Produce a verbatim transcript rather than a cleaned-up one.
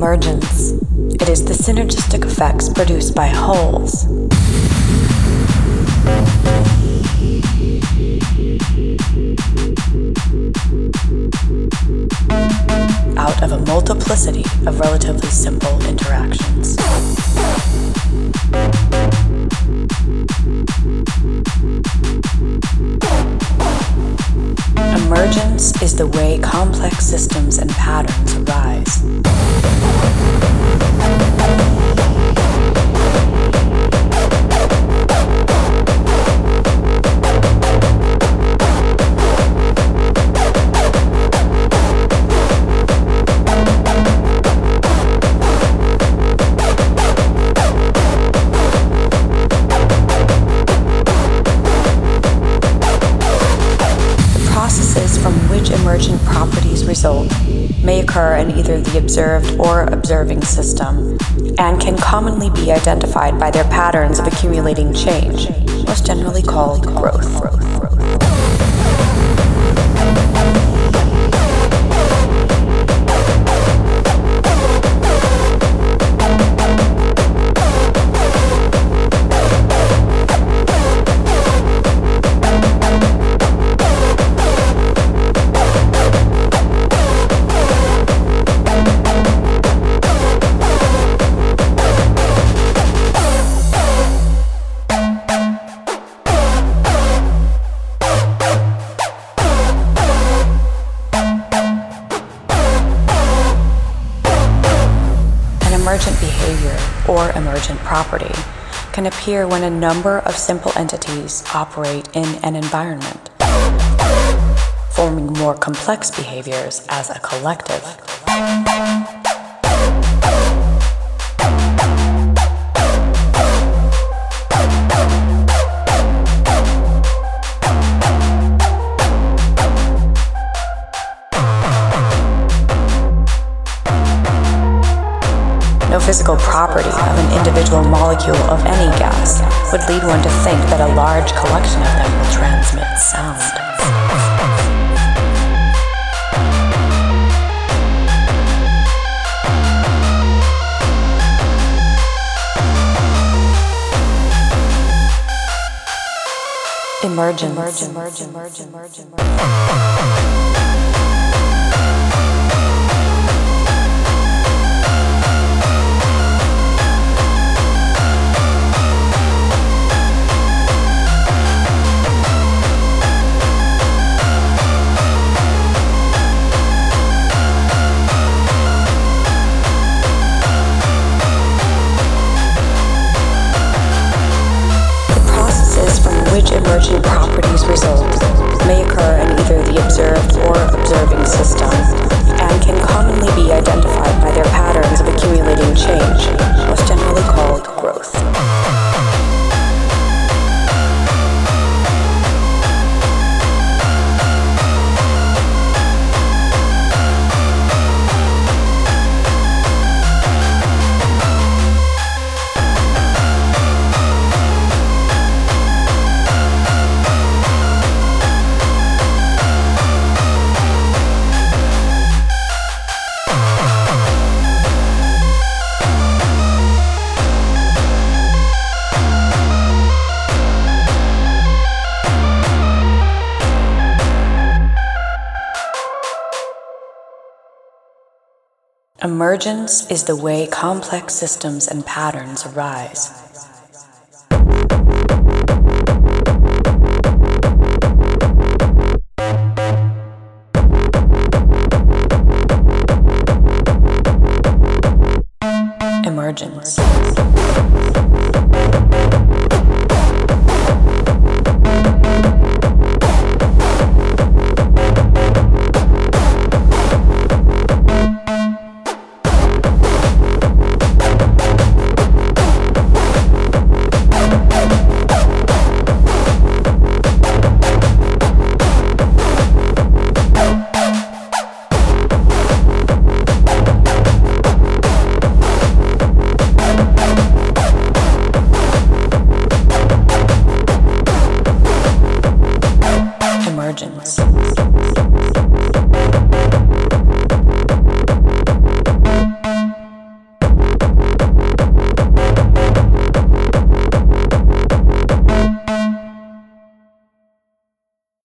Emergence. It is the synergistic effects produced by wholes. Out of a multiplicity of relatively simple interactions. Emergence is the way complex systems and patterns arise. Emergent properties result may occur in either the observed or observing system and can commonly be identified by their patterns of accumulating change, most generally called growth. Emergent behavior, or emergent property, can appear when a number of simple entities operate in an environment, forming more complex behaviors as a collective. No physical property of an individual molecule of any gas would lead one to think that a large collection of them will transmit sound. Emergence. Emergence. Emergence. Emergence. Emergence. Which emergent properties result may occur in either the observed or observing system and can commonly be identified by their patterns of accumulating change, most generally called growth. Emergence is the way complex systems and patterns arise. Emergence. Emergence.